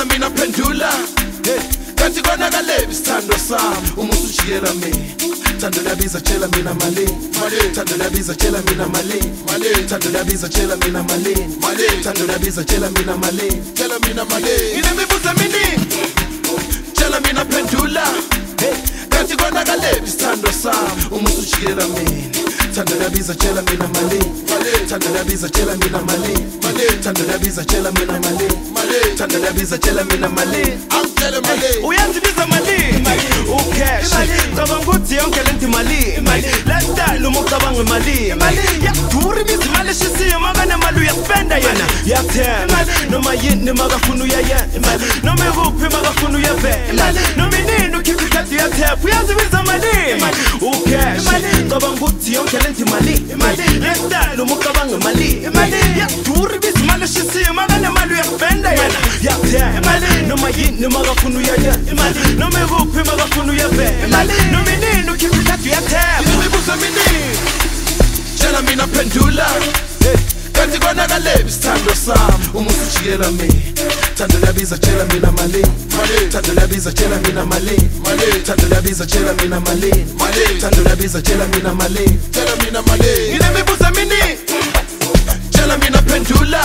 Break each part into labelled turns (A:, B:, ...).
A: tshela mina phendula kanti konakale isithando sami uma usujikela mina thando labiza tshela mina malini thando labiza tshela mina malini thando labiza tshela mina malini thando labiza tshela mina malini nginemibuzo eminingi tshela mina phendula kanti konakale isithando sami uma usujikela mina thando labiza tshela mina malini thando labiza tshela mina malini thando labiza tshela mina malini thando labiza tshela mina malini angitshele malini
B: uyandibiza malini ucash cabanga ukuthi yonke lento malini lifestyle uma ucabanga imali yakudura ibiza imali eshisiyo makane mali uyaspenda yena yakuthemba noma yini makafuna uyayenza noma ikuphi makafuna uyavela noma inini ukhipha ikhadi uyathepha uyandibiza malini ucash cabanga ukuthi yonke lento imali lifestyle uma ucabanga imali yakudura ibiza imali eshisiyo makane mali uyaspenda yena yakuthemba noma yini makafuna uyayenza noma ikuphi makafuna uyavela noma inini ukhipha ikhadi uyathepha
A: nginemibuzo eminingi tshela mina phendula kanti konakale isithando sami uma usujikela mina thando labiza tshela mina malini thando labiza tshela mina malini thando labiza tshela mina malini thando labiza tshela mina malini nginemibuzo eminingi tshela mina phendula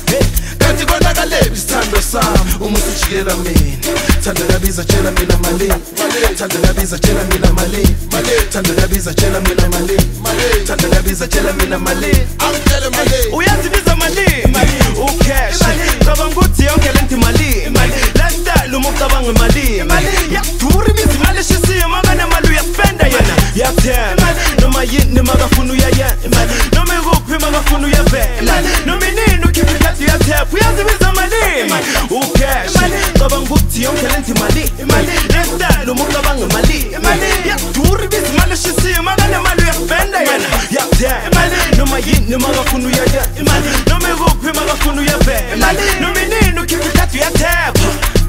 A: kanti konakale isithando sami uma usujikela mina thando labiza tshela mina malini thando labiza tshela mina malini thando labiza tshela mina malini thando labiza tshela mina malini angitshele malini
B: uyandibiza malini ucash cabanga ukuthi yonke lento malini lifestyle uma ucabanga imali yakudura ibiza imali eshisiyo makane mali uyaspenda yena yakuthemba noma yini makafuna uyayenza noma ikuphi makafuna uyavela noma inini ukhipha ikhadi uyathepha uyandibiza malini ucash cabanga ukuthi yonke lento malini lifestyle uma ucabanga imali yakudura ibiza imali eshisiyo makane mali uyaspenda yena yakuthemba noma yini makafuna uyayenza noma ikuphi makafuna uyavela noma inini ukhipha ikhadi uyathepha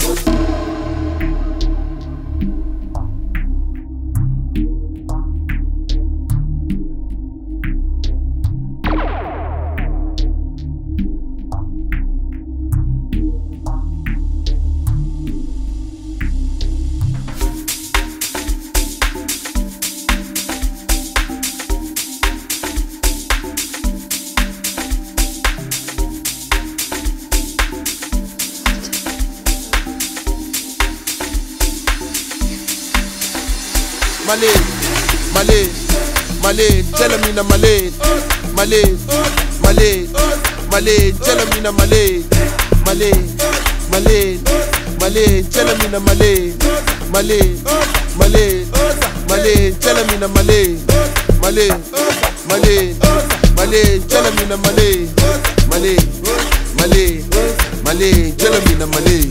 A: malini tshela mina malini tshela mina malini tshela mina malini tshela mina malini tshela mina malini tshela mina malini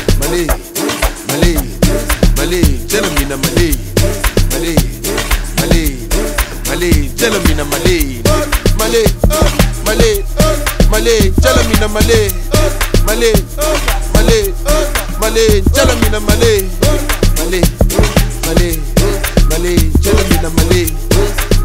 A: tshela mina malini tshela mina malini tshela mina malini tshela mina malini tshela mina malini